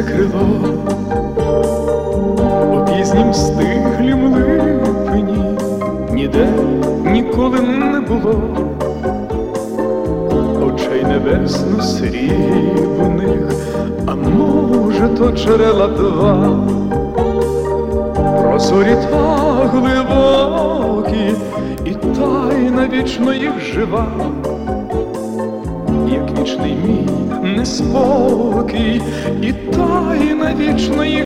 пташине крило у пізнім стиглім липні, ніде ніколи не було очей небесно-срібних, а може, то джерела два, прозорі та глибокі, і тайна вічно їх жива, як вічний мій неспокій, і тайна вічно їх